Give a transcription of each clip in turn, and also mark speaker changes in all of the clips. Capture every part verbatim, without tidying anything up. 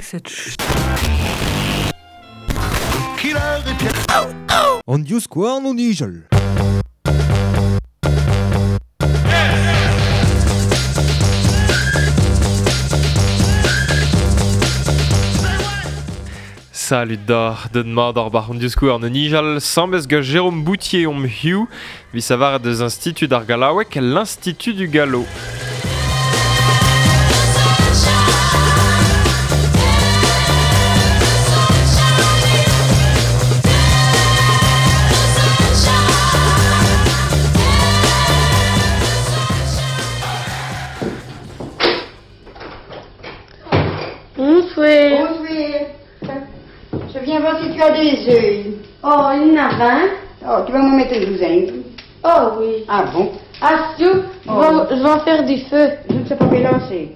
Speaker 1: cette...
Speaker 2: Killer et Pierre.
Speaker 3: On dius quoi non nigel.
Speaker 4: Salut d'or, de mat d'or bar on discours ne nijal sambes ga Jérôme Boutier om Hugh vis savar des instituts d'ar galawek l'Institut du Gallo.
Speaker 5: Bonsoir.
Speaker 6: Bonsoir. Je viens voir si tu as des œufs.
Speaker 5: Oh, il y en a vingt.
Speaker 6: Oh, tu vas m'en mettre une douzaine.
Speaker 5: Oh oui.
Speaker 6: Ah bon?
Speaker 5: Assou, je,
Speaker 6: Oh.
Speaker 5: vais, je vais en faire du feu.
Speaker 6: Je ne sais pas mélanger.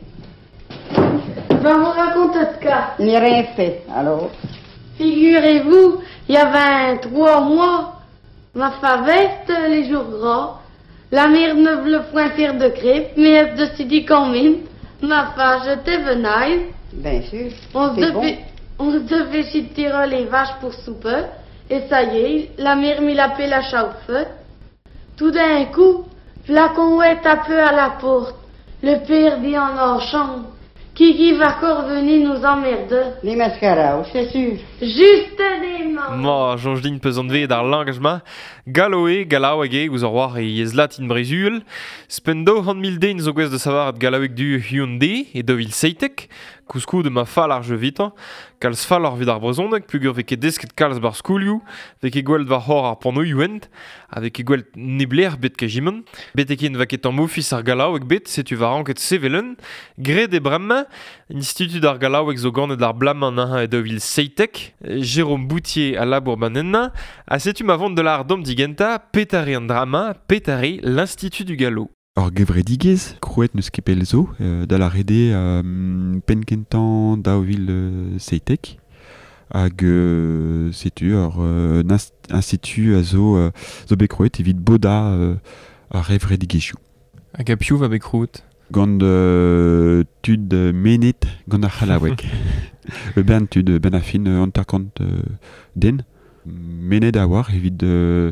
Speaker 5: Je vais vous raconter de cas.
Speaker 6: Je n'ai rien fait, alors.
Speaker 5: Figurez-vous, il y a vingt-trois mois, ma favette, les jours gras, la mère ne voulait point faire de crêpes, mais elle se dit quand même, ma femme, je te venaille.
Speaker 6: Bien sûr.
Speaker 5: On se
Speaker 6: C'est bon.
Speaker 5: devait, on se devait chiter les vaches pour souper, et ça y est, la mère mit la pelle à chauffer. Tout d'un coup, la conouette a peu à la porte. Le père dit en enchant, qui qui va encore venir nous emmerder?
Speaker 6: Les mascaras, c'est sûr.
Speaker 5: Juste des mains.
Speaker 4: Ma jonjlin pesant ve d'ar langajma Galoe, galawege, ouz ar war e yezlat in brezul. Spendo han mil den zo gwez de savar at galaweg du Hyundai e dovil seitek, kouskou de ma fall ar jevitan, kalz fall ar vid ar brezondeg, plugur veke desket kalz bar skoulioù, veke gweld va hor ar porno yuent, avec e gweld nebler bet ke jimon, bet eken va ket an mofis ar galaweg bet, setu va ranket sevelen, gre de bremma, institut ar galaweg zo ganet ar blamman aha e dovil seitek, Jérôme Boutier à la Bourbanenna, a setu ma vente de l'art dom digenta, petari an drama, petari l'Institut du Gallo.
Speaker 7: Or gevredigez, krouet neus kepel zo, euh, da la rede euh, penkentan daouvil euh, seitek, hag euh, setu or euh, institut a zo, euh, zo bekrouet evit boda euh, a revredigezioù.
Speaker 4: Hag a piou va bekrout.
Speaker 7: Gant euh, tud euh, menet gant ar c'halawek. Le ben tud euh, ben a fin euh, antakant euh, den, menet a war evit euh,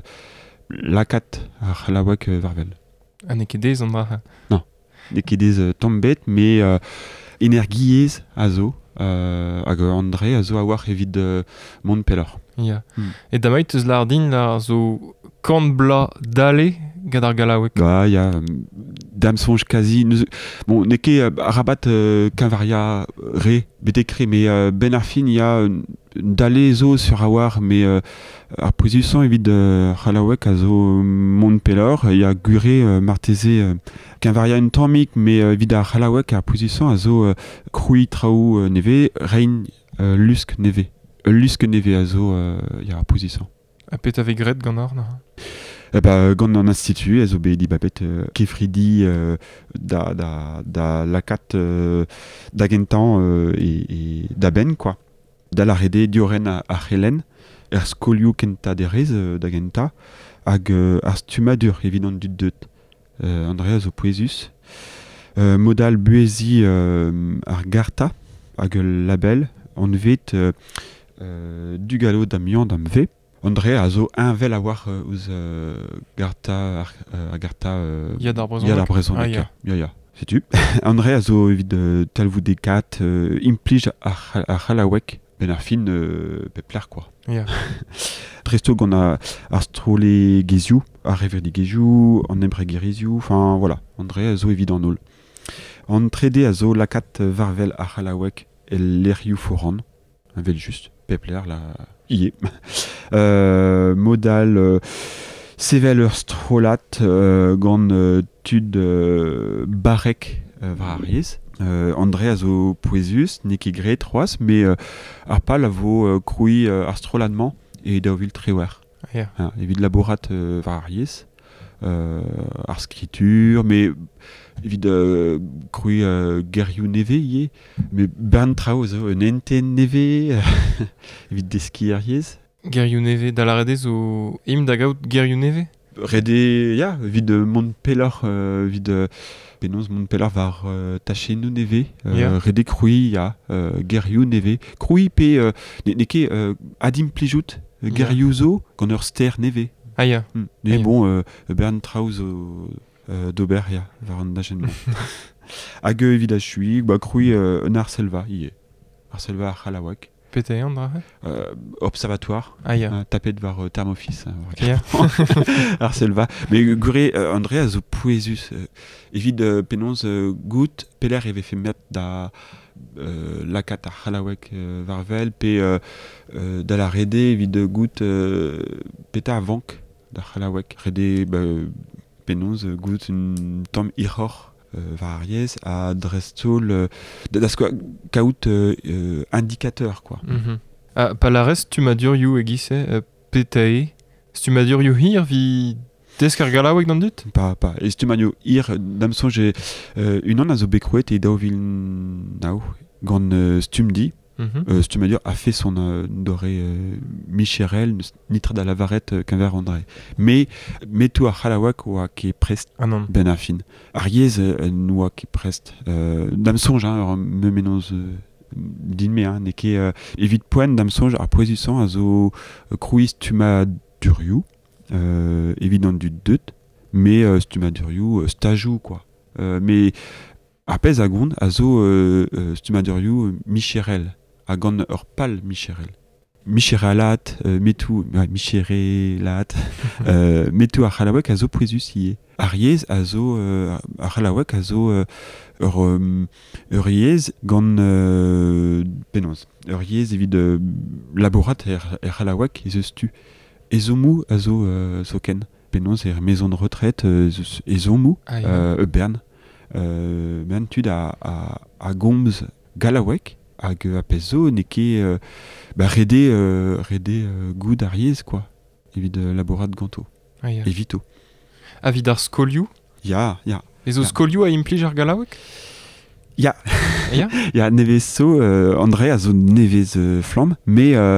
Speaker 7: lakat ar c'halawek euh, varvel.
Speaker 4: An eke dez an dra.
Speaker 7: Ne ket ez euh, tombet, mais euh, energiez a zo, euh, hag euh, André a zo a war evit euh, mont pelor.
Speaker 4: Ya.
Speaker 7: Hmm.
Speaker 4: E damait eus lar din la zo kant bla dale gant ar galawek.
Speaker 7: Ga, ya, euh, dam sonj kazi, neus, bon, ne ket euh, arabat euh, kanvaria re, betek re, mais euh, ben ar fin, ya euh, dale zo sur a war, mais euh, ar position evit euh, c'halawek a zo mont pelor, ya gure euh, marteze euh, kanvaria un tammik, mais euh, evit ar c'halawek ar position a zo euh, kroui traoù euh, neve, rein euh, lusk neve. Euh, lusk neve a zo euh, ya ar position.
Speaker 4: A pet ave gret gant ar na.
Speaker 7: Eh ben, gant an institut, ez o bet di babet euh, kefridi euh, da, da, da lakat euh, da gentan euh, et, et da ben, quoi. Da la rede dioren a, a c'helen, er skolioù kenta derez euh, da genta, hag euh, ar stumadur evidant dud deut. Euh, Andrea zo poezus. Euh, modal buezi euh, ar garta, hag label, an vet euh, euh, du gallo dam yan dam ve. André a zo un vel a war euh, ouz euh, garta, ar, euh, a garta... Euh,
Speaker 4: Ya d'ar brezondeg.
Speaker 7: Ya d'ar brezondeg,
Speaker 4: Ah, ya.
Speaker 7: ya, ya, setu. André a zo evit euh, talvou dekat, euh, implij ar, ar c'halawek, ben ar fin euh, pepler, quoi.
Speaker 4: Ya.
Speaker 7: Tresto gant a ar strole gezioù, ar reverdi gezioù, an embre gerezioù, enfin, voilà. André a zo evit an ol. An trede a zo lakat varvel ar c'halawek el lerioù foran, un vel just, pepler, la... Ié. euh, modal euh, sevel ur strolat euh, gant euh, tud euh, barek euh, var ar yez. Euh, André a zo poezus, ne ket gret troas, mais euh, ar pal a vo euh, kroui euh, ar stroladman e daouvil trewer.
Speaker 4: Ya.
Speaker 7: Ah, evit labourat euh, var ar yez, euh, ar skritur, mais evit euh, kroui euh, gerioù neve ie, mais bern trao zo un enten neve, evit deski ar yez.
Speaker 4: Gerioù neve, da la rede zo im da gaout gerioù neve?
Speaker 7: rede, ya, vid Montpeller, euh, vid euh, Penaos Montpeller var euh, taché nou neve, euh,
Speaker 4: Yeah.
Speaker 7: rede Crouy, ya, euh, Gerioù neve. Crouy pe, euh, ne, ne ket euh, adim plijout, euh,
Speaker 4: Yeah.
Speaker 7: Gerioù zo, gant ur ster neve.
Speaker 4: Ah ya.
Speaker 7: Hmm.
Speaker 4: Ah,
Speaker 7: Ne
Speaker 4: ya.
Speaker 7: bon, euh, Bern Trauz euh, euh, d'Aubert, ya, var an dagenman. Hag euh, evit a chui, ba Crouy euh, un Arselva, ie. Arselva ar C'halawak.
Speaker 4: Pete an dra
Speaker 7: Euh, observatoire.
Speaker 4: Ah ya.
Speaker 7: Hein, tapet var euh, Thermoffice. Hein,
Speaker 4: Ya.
Speaker 7: Arselva. Mais euh, gure euh, André a zo poezus. Euh, evit euh, penons euh, gout, peler eve fait met da euh, lakat ar C'halawek euh, varvel, pe euh, euh, da la rede evit euh, gout euh, peta a vank da C'halawek. Rede bah, penons euh, gout un tom iror. Euh, var Ariez a drestol euh, da sko kaout euh, euh, indicateur quoi.
Speaker 4: Mhm. Ah, palares tu m'as dur you egise euh, petae. Tu m'as dur you hir vi desk ar galawek d'an dut?
Speaker 7: Pas pas. Et tu manio ir damson j'ai euh, une an a zo bekrouet et daovil nao gant euh, stumdi
Speaker 4: Mhm.
Speaker 7: euh, stum a dur a fait son euh, doré euh, Micherel nitra da la varette euh, qu'un verre André. Mais metou a C'halawak oa qui prest
Speaker 4: Ah non.
Speaker 7: ben affin. Ariez euh, noa qui prest euh, damson hein me menos euh, din me hein ne ket euh, evit poen damson ar poezusan a zo euh, crouis tuma duriou euh, évident du deut mais euh, stuma duriou euh, stajou quoi euh, mais apès a gond a zo euh, euh, stuma duriou euh, Micherel a gant ur pal Micherel Micherelat euh, metou ouais, Micherelat euh, metou ar C'halawek a zo poezus ie Ariez a zo euh, ar C'halawek a zo euh, ur euh, ur iez gant euh, penons ur iez evit euh, laborat er, er C'halawek ez eus tu ezomou a zo euh, soken penons er maison de retraite euh, ezomou
Speaker 4: Ah ya.
Speaker 7: euh, e Bern euh, Bern tud a, a, a gomz galawek hag a pez zo ne ket euh, bah, rede euh, rede euh, goud ariez quoi evit euh, laborat ganto
Speaker 4: Ah ya.
Speaker 7: evito
Speaker 4: A vid ar skolioù?
Speaker 7: ya ya
Speaker 4: Ez o
Speaker 7: Ya.
Speaker 4: skolioù a implij ar galawek?
Speaker 7: ya
Speaker 4: Ya.
Speaker 7: ya nevez so euh, André a zo nevez euh, flamm mais euh,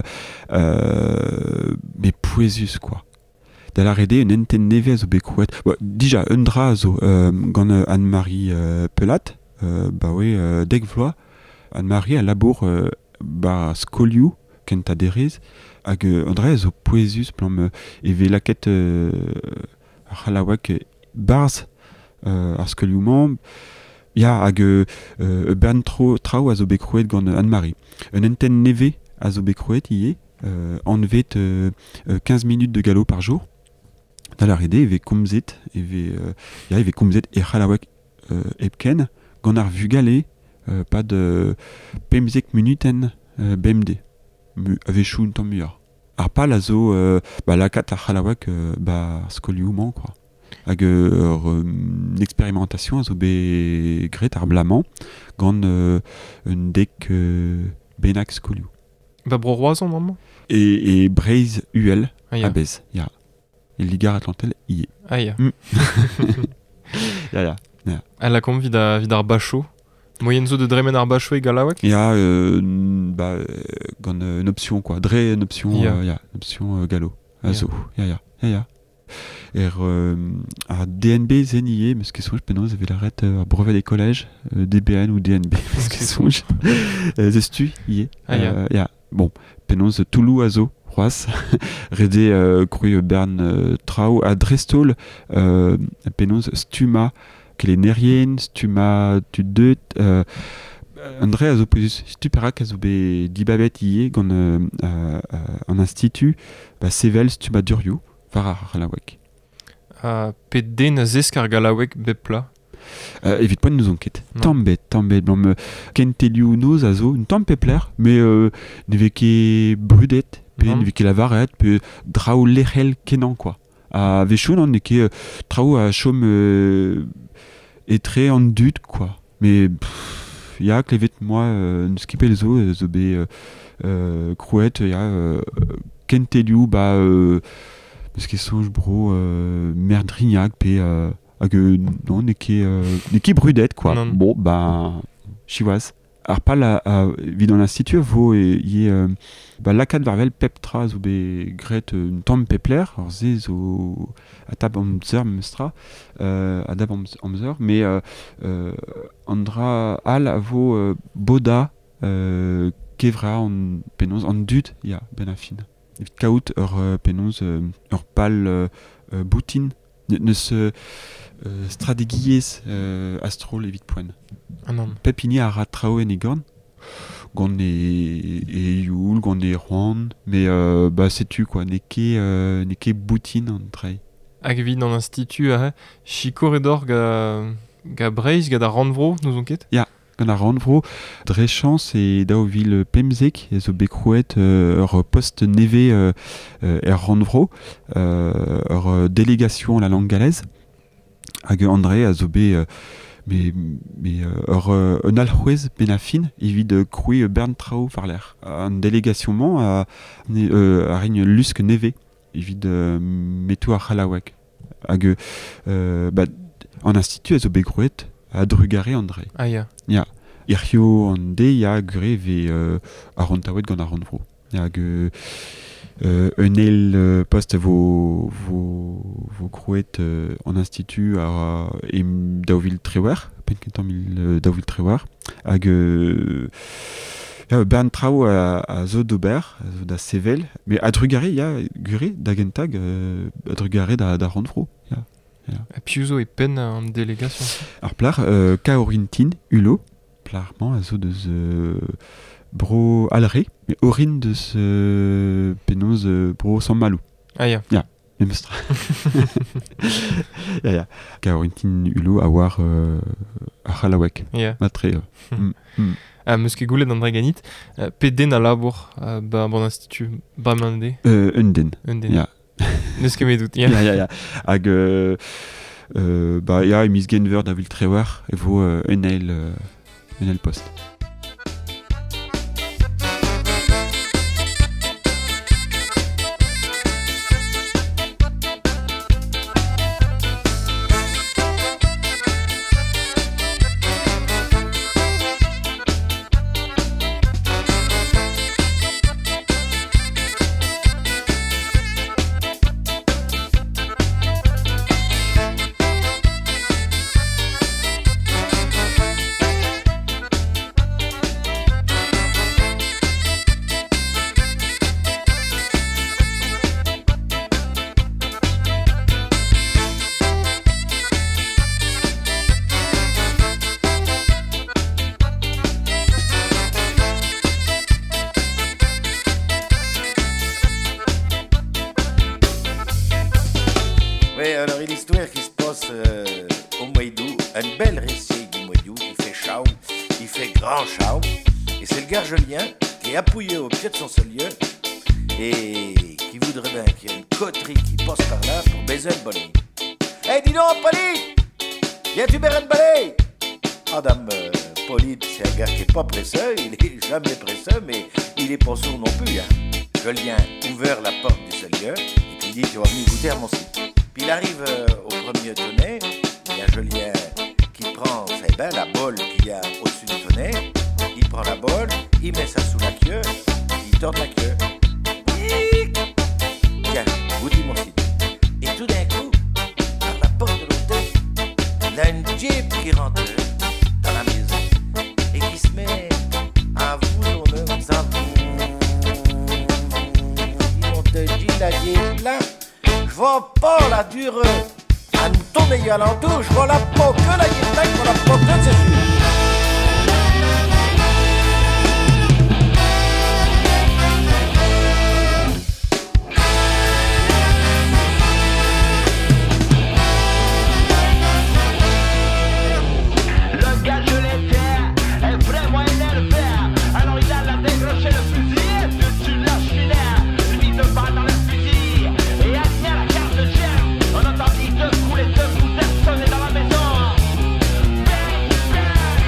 Speaker 7: euh, mais poezus quoi da la rede un enten nevez zo bekrouet bon, déjà un dra zo euh, gant euh, Anne-Marie euh, Pelat euh, bah oui euh, dek vloa Anne-Marie a labour euh, ba skolioù kent a derez hag euh, André a zo poezus plam euh, eve laket euh, ar C'halawak euh, barz euh, ar skolioù-mañ ya hag euh, euh, Bern tro, Trau a zo bekrouet gant euh, Anne-Marie. Un enten neve a zo bekrouet ie, euh, enlevet euh, euh, quinze minutes de galop par jour. Da la rede eve komzet, eve, euh, ya eve komzet e C'halawek euh, epken, gant ar vugale, euh, pas de pemzek minuten euh, bemde, mu, ave chou un tamm muioc'h. Ar pal a zo euh, ba lakat ar C'halawak euh, ba skolioù-mañ quoi. Hag ur euh, expérimentation a zo bet gret ar blamant gant euh, un dek euh, bennak skolioù.
Speaker 4: Ba bro roazan normalement?
Speaker 7: Et, et Breiz U L
Speaker 4: Ah ya.
Speaker 7: a bez, ya. E ligar atlantel ie.
Speaker 4: Ah ya.
Speaker 7: Ya, ya.
Speaker 4: A la kom vid, a, vid ar bacho? Moyen zo de dremen ar bacho e galawek?
Speaker 7: Ya, euh, bah, euh, gant euh, une option quoi. Dre une option,
Speaker 4: Ya.
Speaker 7: euh, ya, une option euh, galo. A
Speaker 4: Ya.
Speaker 7: zo, ya, ya, ya, ya. Er euh, ar D N B zen ie, meus ket sonj penaos eve l'arret euh, ar brevet des collèges, euh, D B N ou D N B, meus ket sonj. Euh, Zestu ie.
Speaker 4: Ah, ya.
Speaker 7: Euh, ya. Bon, penaos Toulou a zo, c'hoaz. Rede euh, krouy Bern euh, Trau a Drestol, euh, penaos stuma ket nerien, stuma tu deut, euh, André a zo poezus stuperak a zo bet dibabet ie gant euh, euh, euh, an institut, ba sevel stuma duriou, var ar C'halawek.
Speaker 4: A pet den a zesk ar galawek bepla?
Speaker 7: Euh, evit poent nous onket.
Speaker 4: Non.
Speaker 7: Tambet, tambet. Blam euh, kentelioù noz a zo, un tamm pepler, mais euh, ne vez ket brudet, pe
Speaker 4: Non.
Speaker 7: ne vez ket lavaret, pe draou lerel kenan, quoi. A vechon an ne ket euh, traoù a chom euh, etre an dud, quoi. Mais pff, ya klevet moi euh, neus kipel zo, euh, zo bet euh, euh, krouet, ya euh, kentelioù, ba euh, neus ket sonj bro euh, merdrignac, pe euh, hag euh, non, ne ket euh, ne ket brudet quoi.
Speaker 4: Non.
Speaker 7: Bon, ben chivoise. Arpal a, a vid dans l'institut vo y est bah la quatre varvel peptra zo be gret une tombe pepler or ze zo a tab amzer mestra euh a dab amzer mais euh, euh, andra al avo euh, boda euh, kevra en penons en dut ya benafin evit kaout ur euh, penons euh, ur pal euh, euh, boutin ne, ne se euh, strategiez euh, astrol evit poen.
Speaker 4: Ah non.
Speaker 7: Pepini a ratrao en egorn gant e e youl gant e roan mais euh, bah sais-tu quoi neke euh, neke boutin an trei.
Speaker 4: Hag vid dans l'institut a chikoredor ga ga breiz ga da ranvro nous on ket.
Speaker 7: Ya gant a ranvro dre chance e dao vil pemzek e zo bekrouet euh, ur post neve euh, euh, er ranvro euh, ur délégation à la langue galaise hag André a zo be euh, mais mais ur euh, un alhouez benafin evit kroui bern trao var l'air en délégation a euh, a regne lusk neve evit euh, metou ar halawek hag euh, bah en institut a zo begrouet a drugare André.
Speaker 4: Ah ya.
Speaker 7: Ya irio an de ya gure ve euh, a rontaouet gant a ranvro hag euh, Euh, un el euh, post vo vo vo crouet euh, en institut a em daouvil trewer penkentam il euh, daouvil trewer hag euh, euh, Bern Trao a, a zo d'ober a zo da sevel mais a drugare ya gure da gentag euh, a drugare da da ranvro ya ya
Speaker 4: A piuzo e pen en délégation.
Speaker 7: ar plar euh, kaorintin ulo plarement a zo deus euh, bro alre mais orin de ce penose euh, bro sans malou.
Speaker 4: Ah ya.
Speaker 7: Ya même stra. Ya ya kaorintin ulo a war euh, a halawek
Speaker 4: Ya.
Speaker 7: matre euh. mm. mm.
Speaker 4: Ah meus ket goulet an dra ganit uh, peden a labour uh, ba bon institut bramande
Speaker 7: euh, un den
Speaker 4: un den.
Speaker 7: ya
Speaker 4: Neus ket medout. Ya.
Speaker 7: ya ya ya hag euh, euh, bah ya emis genver da vil trewer e vo euh, un el euh, un el post.
Speaker 1: Oui, alors une histoire qui se passe euh, au mois d'août, un bel récit du mois d'août, il fait chaud, il fait grand chaud, et c'est le gargelien qui est appuyé au pied de son solier et qui voudrait bien qu'il y ait une coterie qui passe par là pour baiser le balai. Eh, hey, dis donc, Polite, viens-tu boire une balai? Ah, dame, euh, Polite, c'est un gars qui est pas presseux, il est jamais presseux, mais il est pas sourd non plus, hein. Jolien ouvert la porte du solier et puis il dit, tu vas venir goûter à mon site. Puis il arrive euh, au premier tonnet, il y a Jolien qui prend eh ben, la bolle qu'il y a au-dessus du tonnet, il prend la bolle, il met ça sous la queue, il tord la queue. Tiens, vous dites mon site. Et tout d'un coup, par la porte de l'hôtel, il y a une jeep qui rentre dans la maison et qui se met à vous, nos hommes, à vous. On te dit la jeep là. Je vois pas la dure à nous tourner à l'entour, je vois la peau que la guitare, je vois la peau que c'est sûr.
Speaker 8: Le gars je l'ai fait, est vraiment énervé. Alors il a la décroché le fusil, dessus la cheminée, une mise de balle dans le fusil. Et à tenir la carte de chef, on entendit deux coups, les deux coups sonner dans la maison. Bang, bang.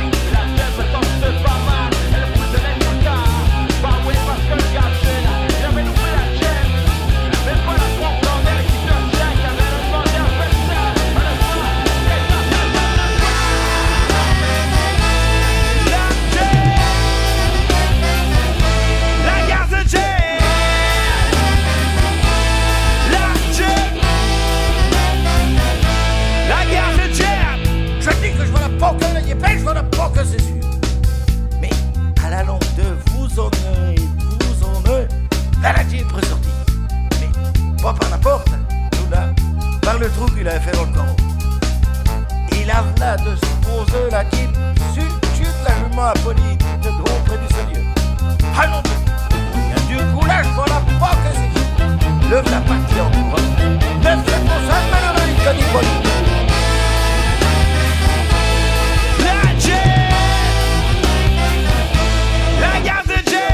Speaker 1: là de se poser la guide, chute, chute la jument Apolline, de gros près du sérieux. Ah non, il y a du coulage, voilà pas que c'est qui. Lève la partie en courant. Neuf sept pour cent, malheureux, il connaît pas lui.
Speaker 8: La J, la gare de J,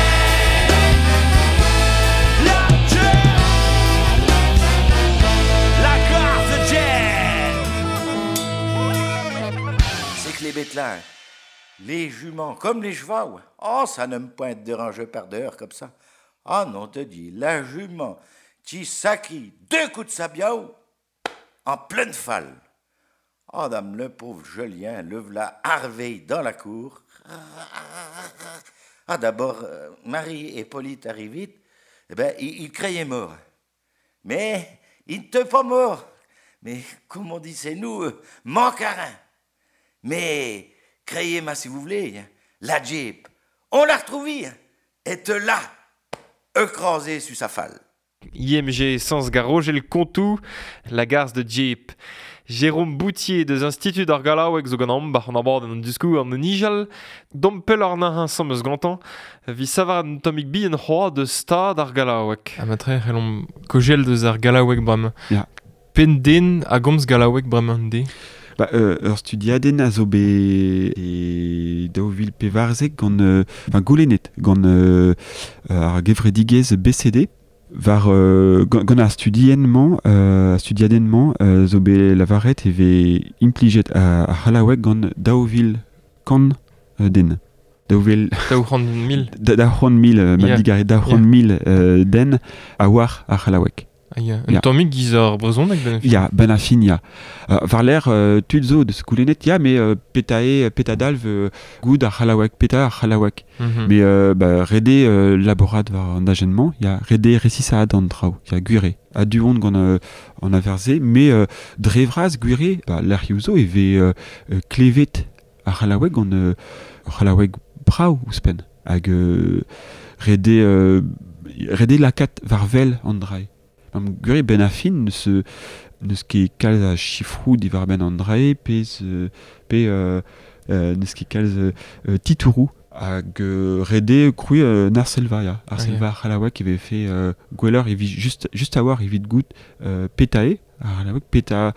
Speaker 8: la J, la gare de J.
Speaker 1: C'est que les bêtes là, les juments, comme les chevaux, oh, ça n'aime pas être dérangé par dehors comme ça. Ah non, te dis, la jument qui s'acquit deux coups de sabiao en pleine falle. Ah, dame, le pauvre Julien, le v'là harveille dans la cour. Ah, d'abord, euh, Marie et Hippolyte arrivent vite, eh ben, il, il criait mort. Mais il n'était pas mort. Mais, comme on dit, c'est nous, euh, mancarins. Mais, criez-moi si vous voulez, hein, la Jeep, on l'a retrouvée, hein, est là, écrasée sur sa falle.
Speaker 4: I M G sans garroger le contou, la garce de Jeep. Jérôme Boutier des Instituts d'ar Galauek zo gant ambar an abord an diskou an Nijal, dompel ar nahin sammeus gantan, vi savar an tomik bi en c'hoa de stad ar Galauek.
Speaker 9: Ha matre c'hellom kojel deus ar Galauek brem.
Speaker 7: Ja.
Speaker 9: Pen den a gomz Galauek brem an de.
Speaker 7: Ba, euh, ur studiaden a zo be e daouvil pevarzek gant, euh, enfin, goulenet, gant euh, ar gevredigez B C D, var euh, gant ar studiennement, euh, studiadennement, euh, zo be lavaret eve impliget a, a c'halawek gant daouvil kan euh, den. Daouvil...
Speaker 9: Daouc'han mil.
Speaker 7: Da, daouc'han mil, euh,
Speaker 9: Yeah.
Speaker 7: ma digare, daouc'han
Speaker 9: Yeah.
Speaker 7: mil euh, den a war a c'halawek.
Speaker 9: Ah, ya. Un
Speaker 7: Ya.
Speaker 9: tammig giz ar brezhoneg ben.
Speaker 7: Ya, ben a fin, ya. Uh, var l'air euh, tud zo de skoulenet, ya, mais euh, petae, petadalv euh, goud ar c'halawek, peta ar c'halawek.
Speaker 9: Mhm.
Speaker 7: Mais euh, bah, rede euh, laborat var an agennement, ya rede resissaat an trao, ya gure. A du hond gant euh, an averze, mais euh, drevraz gure, bah, l'air youzo eve euh, euh, klevet ar c'halawek gant euh, c'halawek brao ouspen. Hag euh, rede, euh, rede lakat var vel an drai. Am gure ben a fin neus euh, neus ket kalz a chifrou di var ben an drai, pez euh, pe euh, euh, neus ket kalz euh, euh, titourou. Hag euh, rede krui euh, nar selva, ya. Ar
Speaker 9: Ah,
Speaker 7: selva ar c'halawek eve fe euh, gweler evit just, just a war evit gout euh, petae, ar c'halawek peta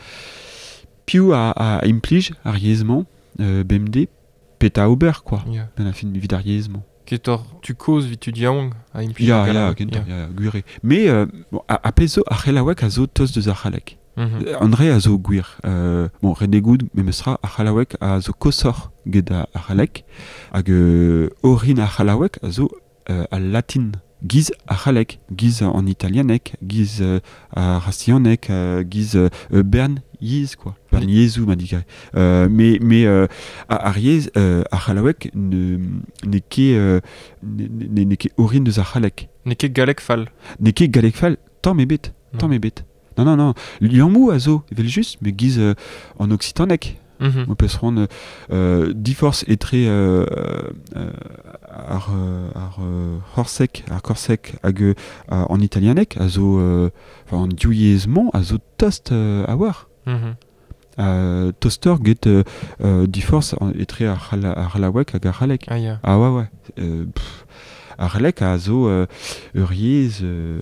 Speaker 7: piou a, a implij ar yezman euh, B M D, peta ober, quoi.
Speaker 9: Ya.
Speaker 7: Ben a fin evit ar yezman.
Speaker 9: Ketor tu koz vi tu diaong a impli.
Speaker 7: Ya, ya, kenta, ya, ya, gure. Mais, euh, bon, a, a pezo ar c'halawek a zo toz deus ar c'halek.
Speaker 9: Mhm.
Speaker 7: Andre a zo gwir. Euh, bon, rede goud, memestra, ar c'halawek a zo kosor get a ar c'halek, hag euh, orin ar c'halawek a zo euh, al latin. Giz ar c'halek, giz en italianek, giz euh, ar rastianek, euh, giz euh, bern yiz, quoi. Bern yezou, ma digare. Euh, mais, mais euh, ar yez, euh, ar c'halawek ne, ne ket euh, ne, ne, ne ket orin deus ar c'halek.
Speaker 9: Ne ket galek fall.
Speaker 7: Ne ket galek fall, tamm e bet, tamm e bet. Non, non, non, liamou a zo, evel just, mais giz euh, en occitanek.
Speaker 9: Mhm.
Speaker 7: On peut se rendre euh, divorce et très euh, euh, ar euh, ar euh, horsek, ar korsek hag euh, en italianek, a zo euh, enfin en diouyezman, a zo toast euh, a war.
Speaker 9: Mhm.
Speaker 7: Euh, toaster get euh, euh, divorce et très ar c'hala- ar c'halawek hag ar c'halek.
Speaker 9: Ah, ya.
Speaker 7: Ah ouais, ouais. Euh, pff, ar c'halek a zo euh, ur yez euh,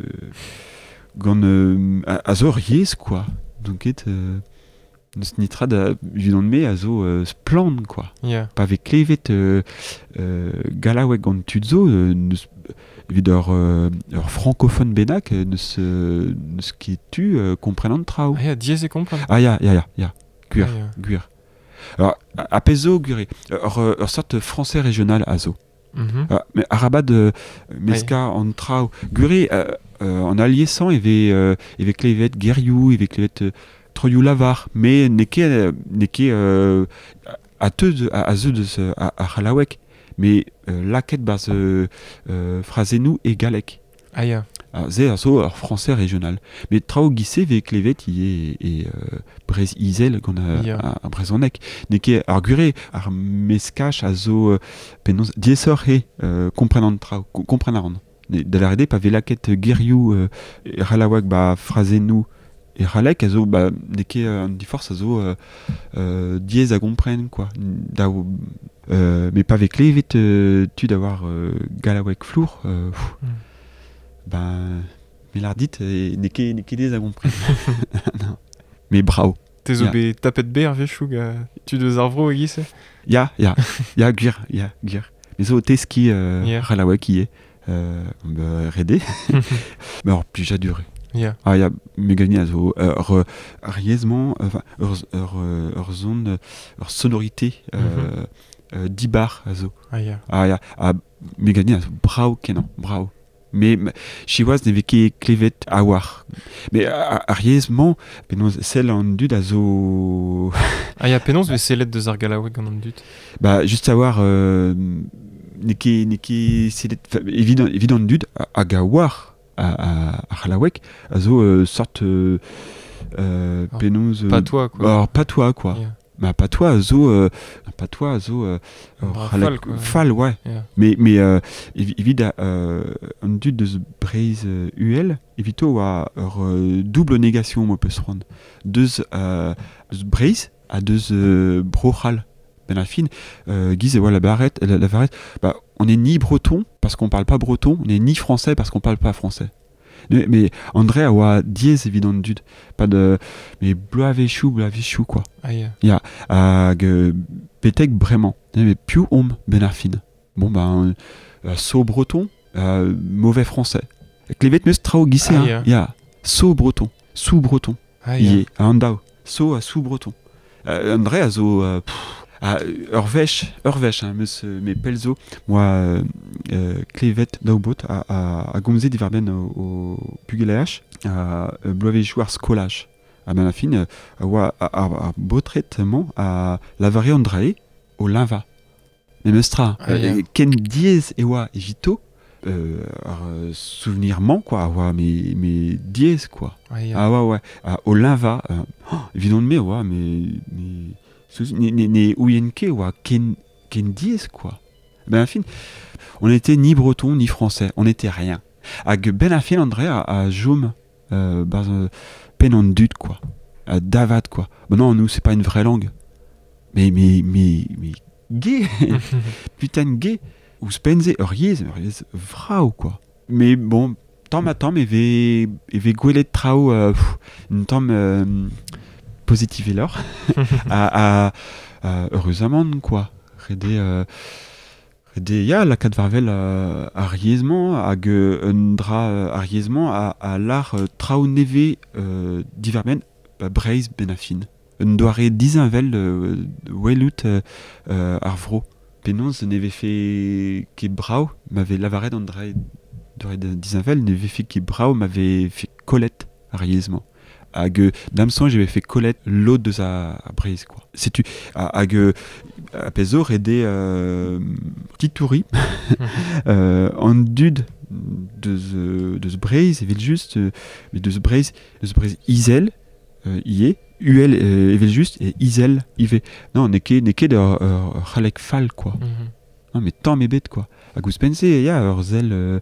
Speaker 7: gant euh, a, a zo ur yez, quoi. Donc et euh, neus nitra da vidon me a zo euh, splan, quoi.
Speaker 9: Ya.
Speaker 7: Pa vez klevet euh, euh, galawek gant tud zo euh, neus evit ur, euh, ur francophone benak euh, neus, euh, neus ket tu euh, komprenant trao.
Speaker 9: Ah, ya, diez e kompren.
Speaker 7: Ah ya, ya, ya, ya. Gwir,
Speaker 9: Ah, ya.
Speaker 7: gwir. Alors, a, a pezo gure, ur, euh, ur sorte français régional a zo.
Speaker 9: Mhm.
Speaker 7: Ah, mais arabad euh, meska an trao. Gure, euh, euh, en alliésan eve, euh, eve klevet gerioù, eve klevet euh, troioù lavar, mais ne ket, euh, ne ket euh, a teud, a, a zeu deus euh, a, a c'halawek, mais euh, laket baz euh, euh, frazenou e galek.
Speaker 9: Ah, ya.
Speaker 7: Ah, ze a zo ur français régional. Mais trao gise ve klevet ie e euh, brez izel gant a,
Speaker 9: Ya.
Speaker 7: a, a brezonek. Ne ket ar gure, ar meskach a zo euh, pennoz diesor he euh, komprenant trao, ko- komprenaran. Ne, da la rede pa ve laket gerioù euh, e c'halawek ba frazenou et ralek a zo, bah, neke euh, an diforce a zo euh, euh, diez a gompren, quoi. Daou, euh, mais pas avec les vite euh, tu d'avoir euh, galawek flour, euh, mm. ben, mais l'ardite, euh, neke, neke des a gompren. Non. Mais bravo.
Speaker 9: T'es zo bet tapet ber vechou ga tu deus ar vro egise?
Speaker 7: Ya, ya, ya gwir, ya, gwir. Mais zo teski euh,
Speaker 9: yeah.
Speaker 7: ralawek ie, euh, bah, redé. Mais alors, plus j'adore.
Speaker 9: Yeah.
Speaker 7: Ah, ya, megani a zo, ur ariezement, enfin, ur, ur, ur zone, ur sonorité, euh, mm-hmm. euh, dix bar a zo.
Speaker 9: Ah, ya.
Speaker 7: Ah, ya, ah, megani a zo, bravo kenan, bravo. Mais chiwaz ne veke klevet a war. Mais ariezement, penaos celle en dud a zo...
Speaker 9: Ah, ya, penaos ve selet deus ar galawek an an dud.
Speaker 7: Bah, juste savoir, euh, neke, neke selet, évident, évident dud a ga war. À Halawek, a zo euh, sorte euh, euh, penaos.
Speaker 9: Patois, quoi.
Speaker 7: Alors, patois, quoi.
Speaker 9: Yeah.
Speaker 7: Mais patois, zo. Euh, patois, zo. Euh,
Speaker 9: Fal, quoi.
Speaker 7: Fal, ouais.
Speaker 9: Yeah.
Speaker 7: Mais, mais euh, évidemment, euh, un dud de braise U L, évito a euh, double négation, moi, peut se rendre. Deux euh, braise à deux euh, brochal. Ben la fine, euh, Guise et voilà, la barrette, la, la barrette, bah, on n'est ni breton parce qu'on parle pas breton, on n'est ni français parce qu'on parle pas français. Mais, mais André a wa dièse évident dud, pas de, mais blavéchou, blavéchou quoi.
Speaker 9: Ah yeah.
Speaker 7: Ya, a ge petek vraiment, mais piou om benarfine. Bon ben, euh, saut breton, euh, mauvais français. Clévet meus trao Guise,
Speaker 9: ah,
Speaker 7: hein.
Speaker 9: Yeah.
Speaker 7: Ya, saut breton, sous breton.
Speaker 9: Ah
Speaker 7: yeah.
Speaker 9: yeah.
Speaker 7: A andao, saut à sous breton. Euh, André a zo. Euh, Ah, Urvech, Urvech, hein, monsieur, mais Pelzo, moi, euh, euh, Clévet d'Aubot, à, à, à Gomzé d'Iverben au, au Pugelach, à euh, Bloavejouar Scolage, à Benafine, à, à, à, à beau traitement, à Lavaré Andrae, au Linva. Mais Mestra,
Speaker 9: ah,
Speaker 7: euh,
Speaker 9: yeah.
Speaker 7: Ken Diez et wa Vito, euh, euh, souvenirement, quoi, ouais, mais, mais Diez, quoi.
Speaker 9: Ah, yeah.
Speaker 7: Ah ouais, ouais, à, au Linva, euh, oh, évidemment, mais, ouais, mais. mais Né ouyenke ou à ken ken dies quoi. Ben fin, on était ni breton ni français, on était rien. Ag ben fin André à, à Joum, euh, bas euh, pen en dud quoi, à Davad quoi. Ben non, nous c'est pas une vraie langue. Mais mais mais mais gay, putain gay. Ou spenze oriez, oriez vrao quoi. Mais bon, tant ma tant mais ve ve gwelet trao, euh, une temps euh, positive et l'or à, à, à heureusement quoi redé euh, redé ya la quatre varvel euh, ariezement à ge undra euh, ariezement à, à l'art euh, trao neve euh, diverben bah, braise benafine un doare dizinvel euh, welut euh, euh, arvro penons neve fait qui brau m'avait lavaret andré doare dizinvel neve fait qui brau m'avait fait colette ariezement hag damson j'avais fait Colette l'autre de sa brise quoi. C'est tu hag a peso redé euh, titouri euh, en dud de ce de ce brise et juste mais de ce brise de ce brise Isel euh, ié U L euh, et juste et Isel iv non n'est que n'est que de Halek Fall quoi. Mm-hmm. Non mais tant mes bêtes quoi. Hag vous pensez ya leur zel euh,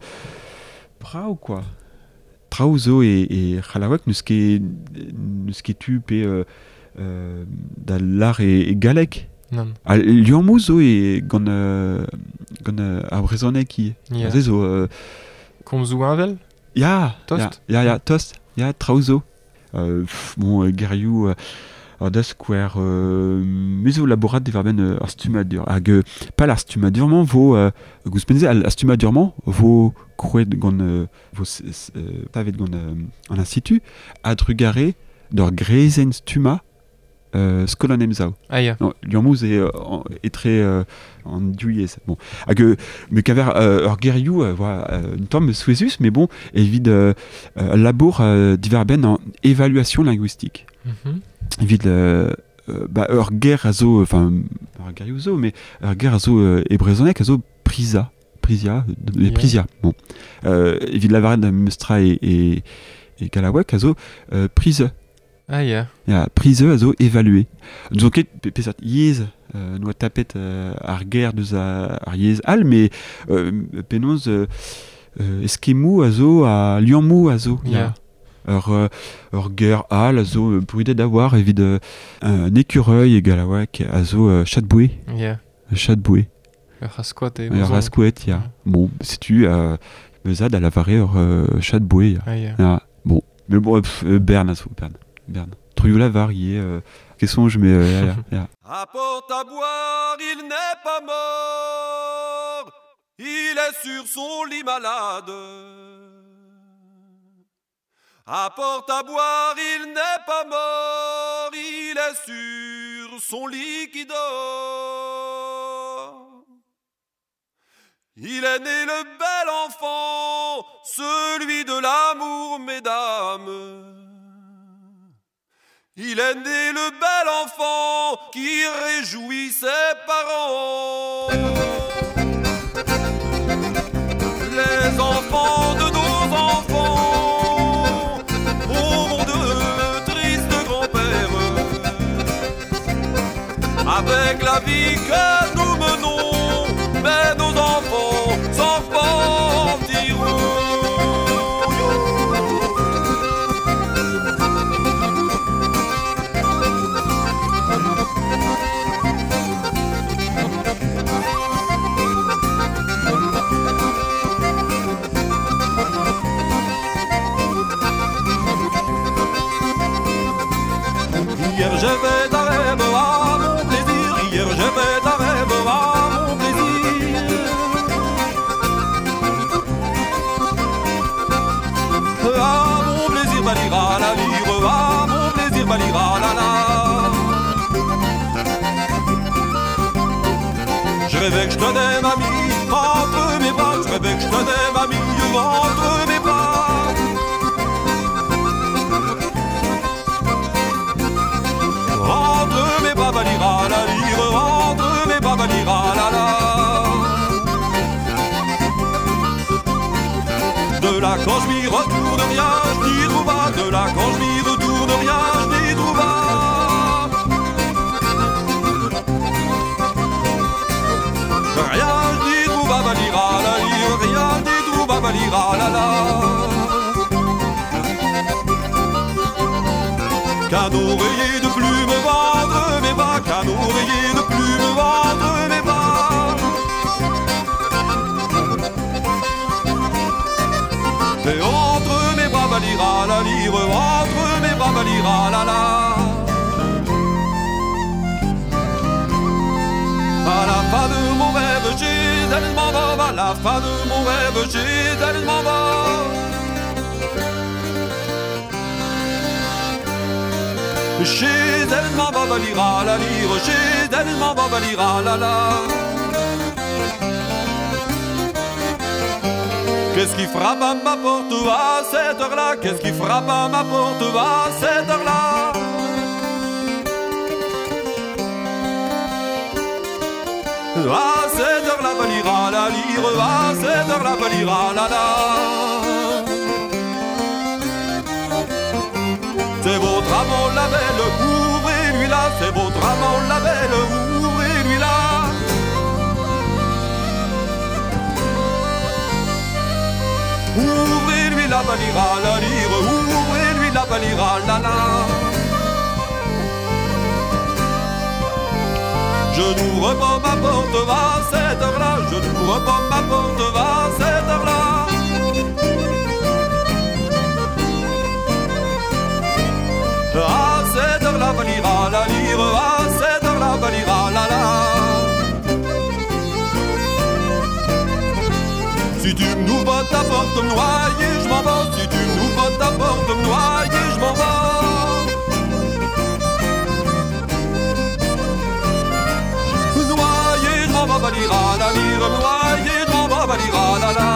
Speaker 7: bravo quoi. Trauzo et, et Halawak nous qui nous qui tu pe euh, euh, dans l'art et, et galek.
Speaker 9: Non.
Speaker 7: À Lyon-Mouzo et gon euh, gon euh, à Bresonnet qui.
Speaker 9: Yeah.
Speaker 7: C'est zo. Euh,
Speaker 9: Komzou Invel.
Speaker 7: Ya.
Speaker 9: Toast.
Speaker 7: Ya ya toast. Ya Trauzo. Euh, bon euh, Geriou. Euh, da square euh, muso laborat de verben euh, arstumadur hag pas l'arstumadurement vaut euh, vous pensez à l'arstumadurement vaut quoi gon euh, vaut euh, tavet gon euh, en institut adrugaré dor grezen stuma euh, skolonemzao
Speaker 9: ah yeah.
Speaker 7: Non liomous est euh, est très euh, en duillet bon hag me caver euh, or guerriou euh, voilà euh, une tombe suesus mais bon évite euh, euh, labour euh, diverben en évaluation linguistique. Mm-hmm. Vide euh, euh, bah ur guerre azo enfin ur guerre uzo mais ur guerre azo euh, ebrezonnek azo prisa prisia euh, yeah. prisia bon euh, vide la varenne de Mustra et et, et Galawek azo euh, prise
Speaker 9: ah yeah
Speaker 7: ya prise azo évaluer donc pesat yez euh, noa tapet euh, ar guerre de za ar yez al mais euh, penoz euh, euh, eskemou azo à Lyon-Mou azo
Speaker 9: yeah.
Speaker 7: ur, euh, ur guerre al a zo euh, brudet d'avoir evit euh, un écureuil e galawak a zo euh, chatboué.
Speaker 4: Yeah.
Speaker 7: Chatboué.
Speaker 4: Ur raskoat e
Speaker 7: Ur raskouet, ya. Bon, setu euh, meuzad a lavare ur euh, chatboué.
Speaker 4: Ah, yeah.
Speaker 7: Ah, bon, mais bon, pff, euh, Bern a zo, Bern. Bern. Trouillou lavar, y est... Euh, Qu'est-ce que je mets euh, là, là.
Speaker 10: Apporte à boire, il n'est pas mort, il est sur son lit malade. Apporte à boire, il n'est pas mort, il est sur son lit qui dort. Il est né le bel enfant, celui de l'amour, mesdames. Il est né le bel enfant qui réjouit ses parents. Les enfants de nos enfants auront de tristes grands-pères. Avec la vie que nous menons, mais nos enfants s'en pentiront. Hier je vais ta rêve à mon plaisir, hier je vais ta rêve à mon plaisir. À mon plaisir balira la lyre, à mon plaisir balira la la. Je rêvais que je tenais mamie entre mes bras, je rêvais que je tenais mamie entre mes bras. Entre mes bras balira la lyre, entre mes bras balira la la. De là quand je m'y retourne rien, je n'y trouve pas. De là quand je m'y retourne rien, je n'y trouve pas. Rien je n'y trouve pas balira la lyre, rien je n'y trouve pas balira la la. Qu'un oreiller de plume ventre mes bas, qu'un oreiller de plume ventre mes bas. Et entre mes bras balira la lyre, entre mes bras balira la la. À la fin de mon rêve, j'ai tellement mort. À la fin de mon rêve, j'ai tellement mort. Chez elle m'en va valira la lyre, chez elle m'en va valira la la. Qu'est-ce qui frappe à ma porte à cette heure-là? Qu'est-ce qui frappe à ma porte à cette heure-là? À cette heure-là valira la lyre, à cette heure-là valira la la. C'est votre amant la belle, ouvrez-lui là. C'est votre amant la belle, ouvrez-lui là. Ouvrez-lui la balira la lyre, ouvrez-lui la balira la la. Je n'ouvre pas ma porte à cette heure-là, je n'ouvre pas ma porte à cette heure-là. À cette heure-là valira la lyre, à cette heure-là valira la la. Si tu m'ouvres pas ta porte, me noyer, je m'en vais. Si tu m'ouvres pas ta porte, me noyer, je m'en vais. Noyer, je m'en vais, valira la lyre, noyer, je m'en vais, valira la la.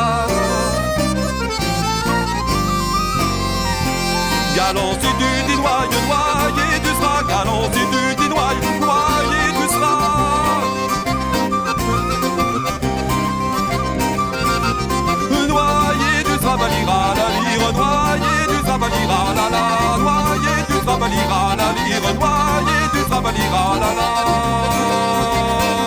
Speaker 10: Galant si tu dis noyer, noyer tu seras. Galant si tu dis noyer, noyer tu seras. Noyer tu seras, valira la lyre, noyer tu seras, valira la la. Noyer tu seras, valira la lyre, noyer tu seras, valira la la.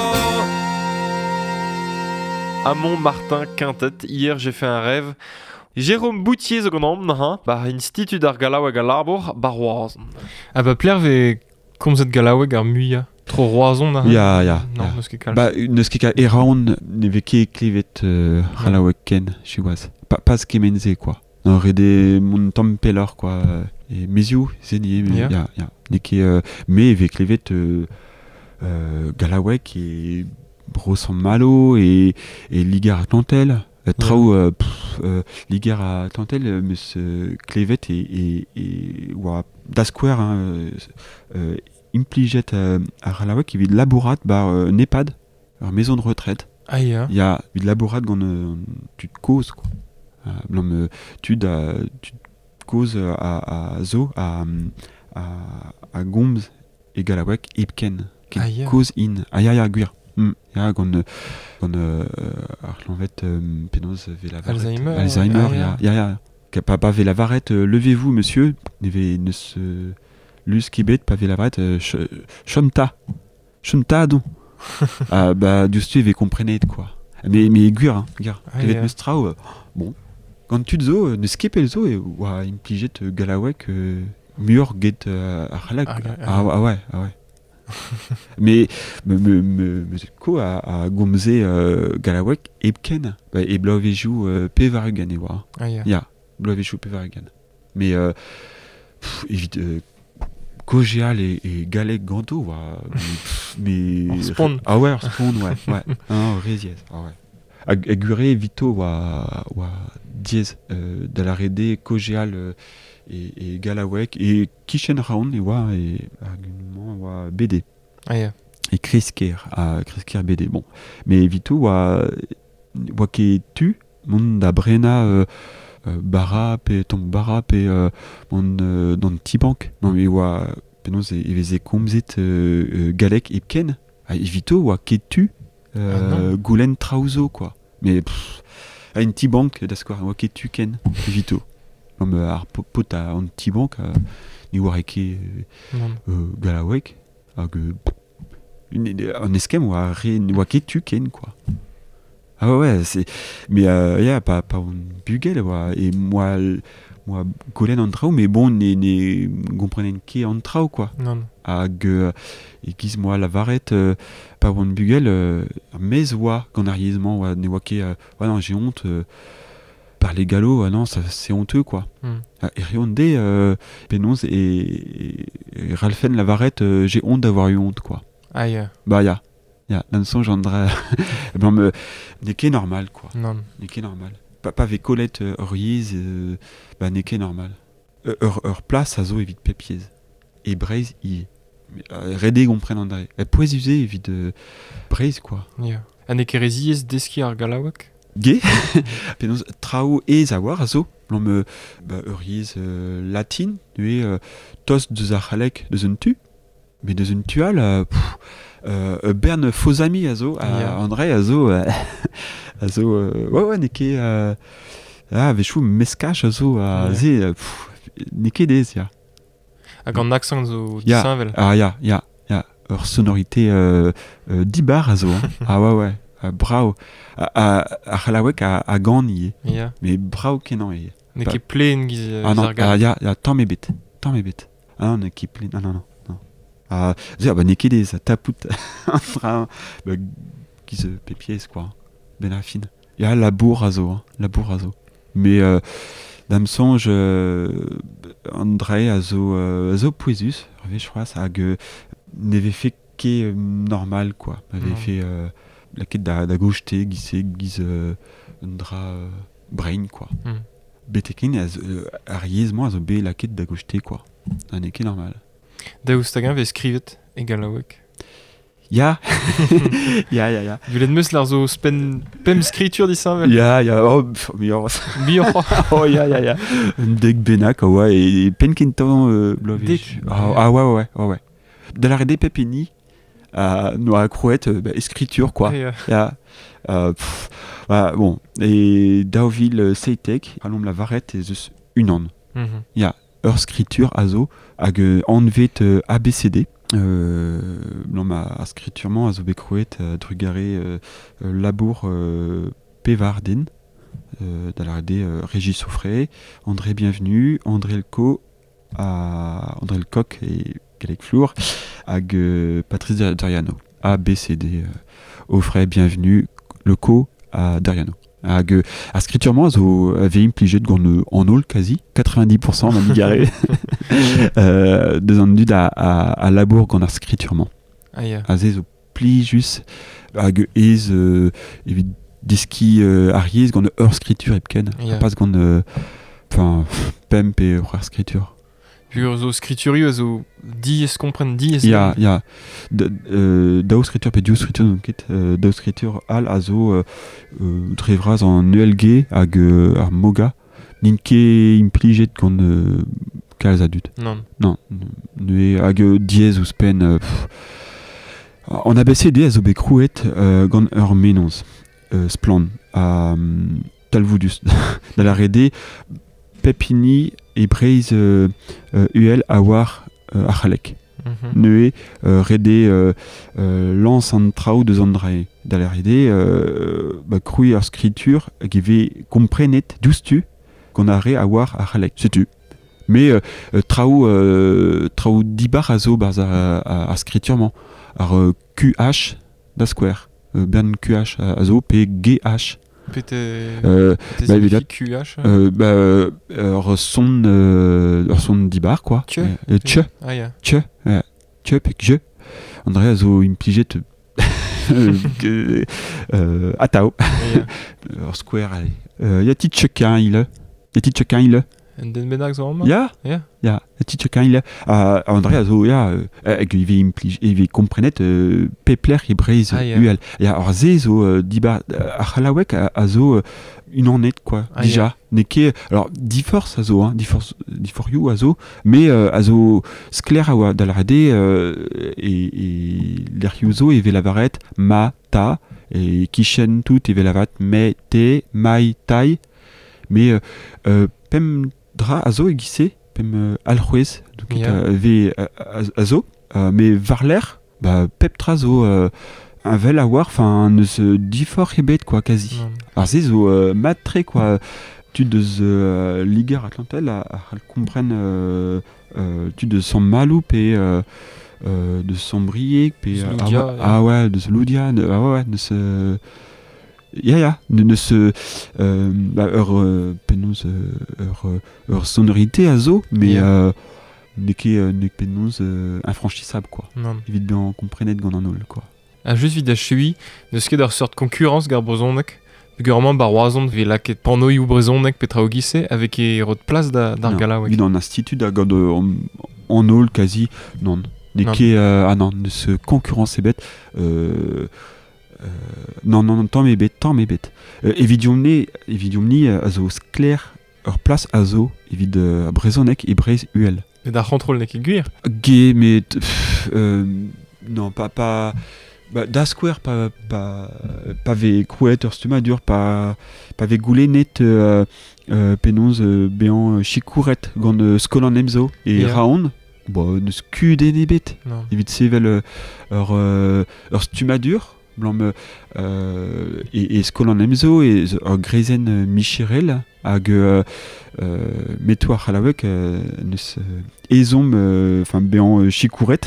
Speaker 4: Amont Martin Quintet, hier j'ai fait un rêve. Jérôme Boutier zo gant amna ha, ba institut ar galaweg a labor bar oazen.
Speaker 9: Ah bah plaire ve komzet galaweg ar muia. Tro roazon na.
Speaker 7: Ya, ya.
Speaker 4: Non,
Speaker 7: ya.
Speaker 4: neus ket kalz.
Speaker 7: Ba, neus ket kalz eraon ne vez ket klevet euh, c'halaweg ken, chiwaz. Pa, pas kemenze, quoi. Non, rede mon tampelor, quoi. Et meziou, zeni,
Speaker 9: Ya.
Speaker 7: ya, ya. Ne ket, euh, me ve klevet euh, euh, galaweg e bros an malo e, e ligar a tantel. Euh, Traoù euh, pff, euh, ligar a tantel euh, meus euh, klevet e, e, e oa da skouer, hein, euh, euh, impliget euh, ar c'halaweg evit labourat bar euh, nepad, ur maison de retraite.
Speaker 9: Ah ya.
Speaker 7: Ya, evit labourat gant euh, tud koz, quoi. Uh, blam, euh, tud a, tud koz euh, a, a zo a, a, a gomz e galaweg epken. Ken
Speaker 9: Ah, ya.
Speaker 7: koz in. Ah ya, ya, gwir. Mm. Ya, gant, euh, gant euh, ar lanvet euh, penoz ve la varet.
Speaker 9: Alzheimer,
Speaker 7: Alzheimer,
Speaker 9: ah,
Speaker 7: ya.
Speaker 9: ya.
Speaker 7: Ya, ya. Ka pa pa ve la varet, euh, levez-vous, monsieur. Neve neus... Euh, lus kibet pa ve la varet, euh, ch chomta. Chomta, don. Ah, bah, justu ve komprenet, quoi. Mais, mais gwir, hein, gwir.
Speaker 9: Ah,
Speaker 7: Klevet
Speaker 9: ya.
Speaker 7: meus traoù, euh, bon. Gant tud zo, euh, neus kepel zo, e oa impliget euh, galaweg euh, mur get euh, ar c'halag.
Speaker 9: Ah, ga-
Speaker 7: Ah, ah ouais, ah ouais. Mais me me me me ko a, a gomze euh, galaweg epken, bah, e blaovezhou euh, pe varugan e oa.
Speaker 9: Ah ya.
Speaker 7: Ya, blaovezhou pe varugan. Mais euh, pff, évite euh, Kogeal et, et Galek Ganto, oa, mais, pff, mais
Speaker 9: Ar spon.
Speaker 7: ah ouais, ar spon, ouais, ouais. Ah, reziez, ah ouais. Ag agure vito oa oa diez euh, da la rede Kogeal euh, et, et galaweg et Kishen Raon et oa et argument oa B D.
Speaker 9: Ah ya.
Speaker 7: Et Krisker, à Krisker B D. Bon, mais vito oa oa ket tu mon da brena euh, euh, bara pe ton bara pe euh, mon euh, dans Tibank. Non mais oa penaos e veze komzet euh, euh, galek epken. Ah, evito oa ket tu euh,
Speaker 9: Ah,
Speaker 7: goulen traouzo, quoi. Mais pff, a une Tibank da skouar oa ket tu ken evito. Non mais ar po- pot a an Tibank euh, ni oa ket euh,
Speaker 9: Non.
Speaker 7: euh, galaweg hag euh, une- un eskem oa re oa ket tu ken, quoi. Ah ouais, ouais, c'est mais euh, ya pas pas un bugel oa et moi l- moi golen an traoù, mais bon ne ne gomprenen ket an traoù, quoi.
Speaker 9: Non.
Speaker 7: Hag euh, e giz moi la varet euh, pa oan bugel euh, ar mez oa gant ar yezman oa ne oa ket euh, ouais, non, j'ai honte euh, par les galops, ah non, ça c'est honteux, quoi.
Speaker 9: Mm.
Speaker 7: Ah, et rien de euh, Penoz et, et, et Ralphen la varette, euh, j'ai honte d'avoir eu honte, quoi.
Speaker 9: Ah ya.
Speaker 7: Bah ya, ya, dans le son j'endrais ben me n'est qu'est normal, quoi.
Speaker 9: Non.
Speaker 7: N'est qu'est normal. Pas pas avec Colette euh, Ruiz, euh, bah n'est qu'est normal. Euh, Heure heure place à zo évite pépiez. Et Braise y euh, Redé comprenne André. Elle pouvait user évite euh, Braise, quoi.
Speaker 9: Ya. An e kereziez deski ar galaweg.
Speaker 7: Gay, penaos traoù ez a war a zo, blant me bah, euriez euh, latin, nue euh, tos deus ar c'halek deus un tu, mais deus un tual, euh, pff, euh, bern faux ami a zo, a
Speaker 9: Yeah.
Speaker 7: André a zo, euh, a zo, euh, ouais, ouais, neke, euh, ah, vechou meskach a zo, a
Speaker 9: Yeah.
Speaker 7: ze, euh, pff, neke dez, ya.
Speaker 9: Hag an accent zo
Speaker 7: Ya,
Speaker 9: disañvel.
Speaker 7: ah, ya, ya, ya, ur sonorité euh, euh, dibar a zo, hein. Ah, ouais, ouais, euh, bravo, a, a, a c'halawek a, a gant ie.
Speaker 9: Ya.
Speaker 7: Mais bravo kenan e.
Speaker 9: Ne
Speaker 7: Bah.
Speaker 9: ket plen giz euh,
Speaker 7: Ah non,
Speaker 9: giz ar galaweg.
Speaker 7: ah, ya, ya, tamm ebet, tamm ebet. Ah non, ne ket plen, ah non, non, non. Ah, zeh, bah, ne ket ez, a tapout, an tra, bah, giz euh, pepiez, quoi. Ben a fin. Ya, labour a zo, hein, labour a zo. Mais, euh, dam sonj, euh, André a zo, euh, a zo pouezus, revez, je crois, hag, euh, n'eve fait ket euh, normal, quoi. M'avait
Speaker 9: Non.
Speaker 7: fait, euh, la ket da, da gaucheté, giz, giz, euh, un dra, euh, brain, quoi.
Speaker 9: Mm.
Speaker 7: Betekin euh, ar yezman a zo bet laket da gaucheté, quoi. Un eke normal.
Speaker 9: Daoust hag ve skrivet e galaweg.
Speaker 7: Ya, ya, ya, ya.
Speaker 9: Vulet meus lar zo spen pem skritur disañvel.
Speaker 7: Ya, ya, oh, pff, mais oh,
Speaker 9: Bihan.
Speaker 7: oh, ya, ya, ya. Un dek benak, ah ouais, et pen kentan euh, blovech.
Speaker 9: Dek.
Speaker 7: Ah, ah ouais, ouais, ouais, ouais, ouais. Da la rede pepeni, euh, no a croet, euh, bah, écriture, quoi.
Speaker 9: Ah, ya.
Speaker 7: Ya, euh, pff, ah, bon, et Daoville euh, Seitek, allons la varette et zeus unan.
Speaker 9: Mhm.
Speaker 7: Ya, ur skritur a zo, hag euh, anvet euh, A B C D. Euh, non, ma ar skriturman a zo bet croet euh, drugare euh, euh, labour euh, pevar din. euh, da la rede euh, Régis Souffret, André Bienvenu, André Leco, à André Lecoq et Galec Flour, hag euh, Patrice Dariano. A, B, C, D, euh, Offray, Bienvenu, Leco, à Dariano. Hag euh, a scriturement, zo avait impliqué de gant en all quasi, quatre-vingt-dix pour cent m'a garé, euh, de zan dud à, à, à labour gant ar scriturement.
Speaker 9: Ah, yeah.
Speaker 7: A ze zo pli jus, hag ez, euh, evit deski euh, ar yez gant ur scritur epken,
Speaker 9: Yeah.
Speaker 7: pas gant, enfin, euh, pemp et ur scritur.
Speaker 9: Puis zo scriturio, zo dies comprenne dies.
Speaker 7: Ya, ya. D- euh, Dao scripture pe diou scripture donc ket euh, Dao scripture al a zo euh, euh, drevraz en E L G hag euh, ar moga ninke impliget gant euh, kalz adut.
Speaker 9: Non.
Speaker 7: Non, ne hag euh, diez ou spen euh, pff. En A B C D a zo bet krouet euh, gant ur menons euh, splan a um, talvoudus da la rede pepini e breiz euh, euh, U L a war euh, a chalek.
Speaker 9: Mhm.
Speaker 7: Neue euh, rede euh, euh, lance an trao de zandrae da la rede euh, ba kroui ar scriture hag e ve komprenet doustu gant a re a war a chalek, setu. Mais euh, euh, trao euh, trao dibar a zo barz a, a, a scriturement ar euh, Q H da square euh, ben Q H a, a zo pe G H.
Speaker 9: Pete...
Speaker 7: Euh,
Speaker 9: Pete
Speaker 7: bah,
Speaker 9: signifi
Speaker 7: évidemment,
Speaker 9: Q H.
Speaker 7: euh, bah, euh, ur son euh, ur son dibar quoi.
Speaker 9: Tche.
Speaker 7: Euh, tche.
Speaker 9: Ah, yeah.
Speaker 7: Tche. Ouais. Tche pe je. André a zo impliget euh, euh, atao.
Speaker 9: Yeah.
Speaker 7: Ur square allez. Euh, ya ti tchekin il. Ya ti tchekin il.
Speaker 9: En den bennak zo an
Speaker 7: Ya.
Speaker 9: Yeah.
Speaker 7: Ya. Ya ti tchekin il. Ah, André a zo ya hag il ve impliget il ve komprenet euh, pepler e breiz
Speaker 9: Ah, yeah.
Speaker 7: U L. Ya ur ze zo euh, dibar ar halawek a, a zo euh, une en net quoi
Speaker 9: Ah,
Speaker 7: déjà
Speaker 9: yeah.
Speaker 7: neke alors diforce azo hein diforce difor you azo mais euh, azo skler a da la rede euh, et et l'eriozo et velavaret ma ta et kishen tout et velavat me te mai tai mais euh, euh, pem dra azo e gisse pem euh, aljuez donc
Speaker 9: Yeah.
Speaker 7: euh, ve euh, azo euh, mais varler bah pep trazo euh, un vel a war enfin ne se difor e bet quoi quasi.
Speaker 9: Non.
Speaker 7: Alors c'est zo euh, matre quoi tu de euh, ligar atlantel a, a comprenne euh, euh, tu de son maloup et euh, euh, de son brier et
Speaker 9: De
Speaker 7: euh,
Speaker 9: Loudia,
Speaker 7: ah, ouais,
Speaker 9: yeah.
Speaker 7: ah ouais de ce loudia de, ah ouais de ce ya ya de, de ce euh, bah, ur euh, penaos euh, ur, euh, ur sonorité a zo mais
Speaker 9: Yeah.
Speaker 7: euh, neke euh, nek penaos euh, infranchissable quoi
Speaker 9: Non.
Speaker 7: évidemment comprenet gant an ol quoi.
Speaker 9: A just vid a chui, neus ket ur sort konkurrence gar brezhoneg, pegurman bar oazont ve laket pannoioù brezhoneg petra o gisse, avec e rod plas da, d'ar
Speaker 7: Non,
Speaker 9: galaoueg.
Speaker 7: Vid an institut da gant euh, en, en ol quasi non neke euh, ah non ne se concurrence bet euh, euh, non non non tant mes bet tant mes bet euh, evidiomne evidiomni euh, a zo skler ur place a zo evit euh, brezhoneg e breiz U L.
Speaker 9: Et d'ar contrôle nek e gwir.
Speaker 7: Ge mais t- pff, euh, non pas pas bah, da square pas pas pas ve krouet ur stumadur pas pas ve goule net euh, euh, penons euh, béant euh, chikouret gant euh, skolan emzo et
Speaker 9: Yeah.
Speaker 7: raon bon ne skud en ebet
Speaker 9: Non.
Speaker 7: evit sevel euh, ur euh, ur stumadur blanc euh, et, et skolan emzo et ur grezen euh, michirel hag euh, euh, metoir halawek euh, neus euh, ezom enfin euh, béant euh, chikouret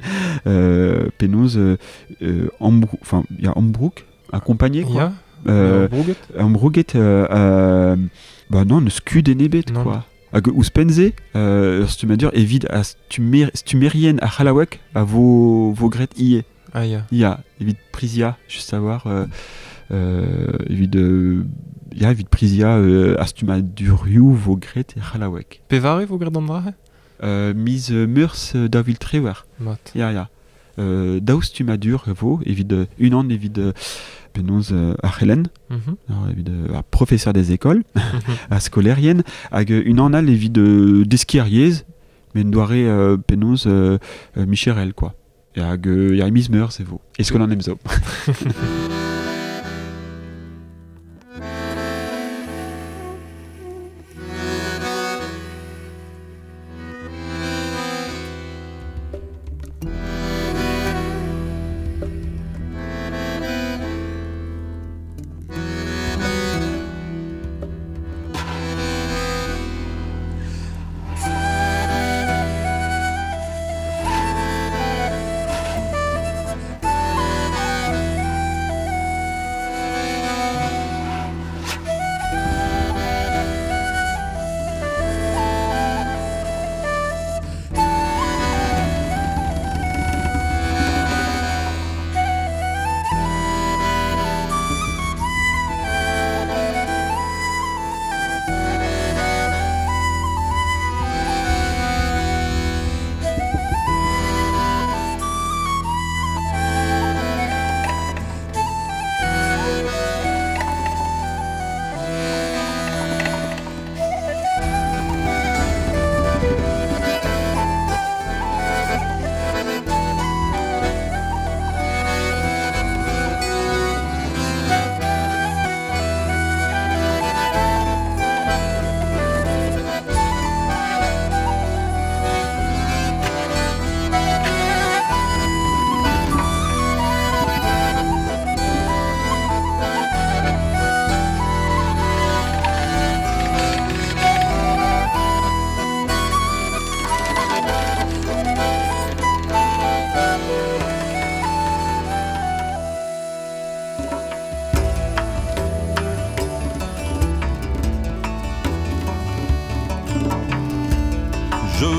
Speaker 7: euh, penons euh, euh, Ambrou- enfin il y a Ambrook accompagné quoi
Speaker 9: Ya.
Speaker 7: euh,
Speaker 9: Brouget.
Speaker 7: Ambrouget euh, euh, bah non ne skud en ebet
Speaker 9: Non.
Speaker 7: quoi hag ouspenze euh, ur stumadur evit a stumer, stumerien a halawek a vo vo gret ie
Speaker 9: Ah, ya.
Speaker 7: ia evit prisia juste savoir euh, euh, evit euh, ya evit prisia euh, a stumadurioù vo gret e halawek
Speaker 9: Pevare vo gret an dra
Speaker 7: euh, mise euh, meurs euh, da vil trewer
Speaker 9: Mat.
Speaker 7: ya ya euh, daou stumadur vo evit euh, un an evit euh, penons euh, ar Helen
Speaker 9: Mhm.
Speaker 7: alors evit euh, ar professeur des écoles a scolarien hag euh, un an al evit de deskiariez men doare euh, penons euh, euh, Michirel quoi et hag euh, ya mise meurs vo est-ce qu'on en aime zo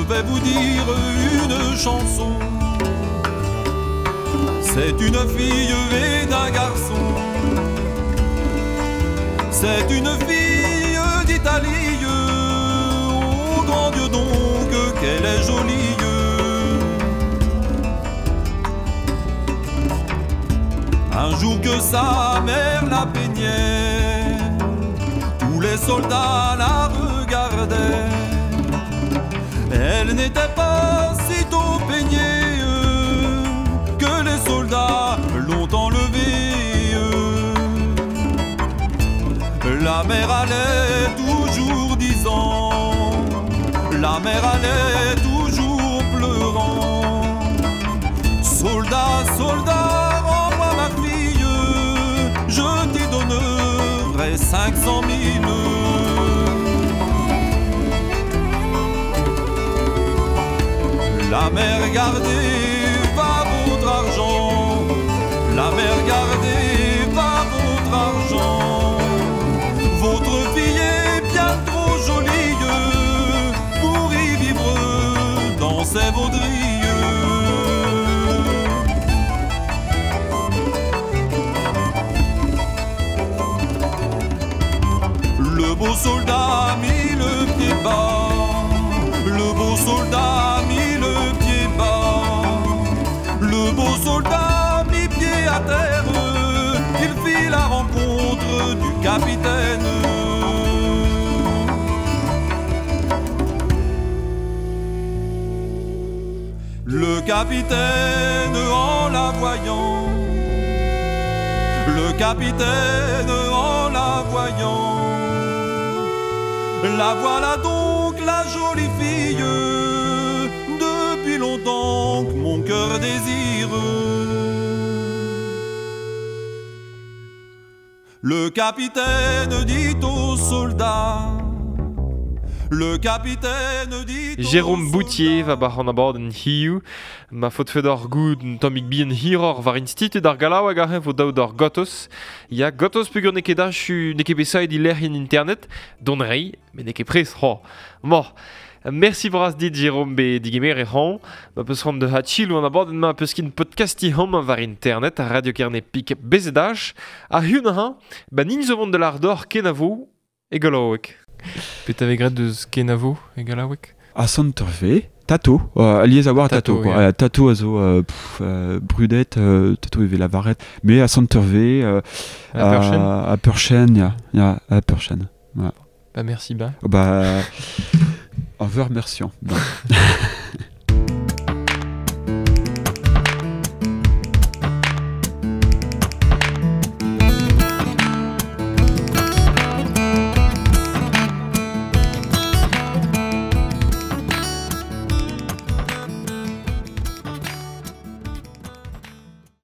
Speaker 10: vais vous dire une chanson. C'est une fille et d'un garçon. C'est une fille d'Italie. Oh grand Dieu donc qu'elle est jolie. Un jour que sa mère la peignait, tous les soldats la regardaient. Elle n'était pas si tôt peignée que les soldats l'ont enlevée. La mère allait toujours disant, la mère allait toujours pleurant. Soldat, soldat, rends-moi ma fille, je t'y donnerai cinq cent mille. La mère gardez pas votre argent, la mère gardez pas votre argent. Votre fille est bien trop jolie pour y vivre dans ces vaudrilles. Le beau soldat mit le pied bas, le beau soldat mit le pied bas, le beau soldat mit pied à terre, il fit la rencontre du capitaine. Le capitaine en la voyant, le capitaine en la voyant, la voilà donc la jolie fille, depuis longtemps que mon cœur désire. Le capitaine dit aux soldats, le capitaine dit aux
Speaker 4: Jérôme Boutier va bar an abord en hiu, ma faute fedor goud en tomik bien hiror var institut d'ar galaou hag arren vo daou d'ar gotos. Ya gotos pugur neke dachu neke besaid i ler in internet, don rei, men neke prez, ho. Mor, merci bras dit Jérôme be digemer e c'hant, ma peus rand de hatchil ou an abord en ma peus kin podcast i hom var internet a radio kernet pik bezedach, a hun a ba nin zo vont de l'ar d'or ken a vo e galaouek.
Speaker 9: Pet ave gret deus kenavo e galawek?
Speaker 7: A Santerve, Tato, euh, aliez a war Tato,
Speaker 9: Tato,
Speaker 7: quoi.
Speaker 9: yeah.
Speaker 7: Euh, Tato a zo euh, pff, euh, Brudet, euh, Tato eve la varette, mais à Santerve, euh,
Speaker 9: À Perchen?
Speaker 7: à Perchen, ya, ya, à Perchen. Voilà.
Speaker 9: Bah merci, bah.
Speaker 7: Bah, en remerciant. Bon.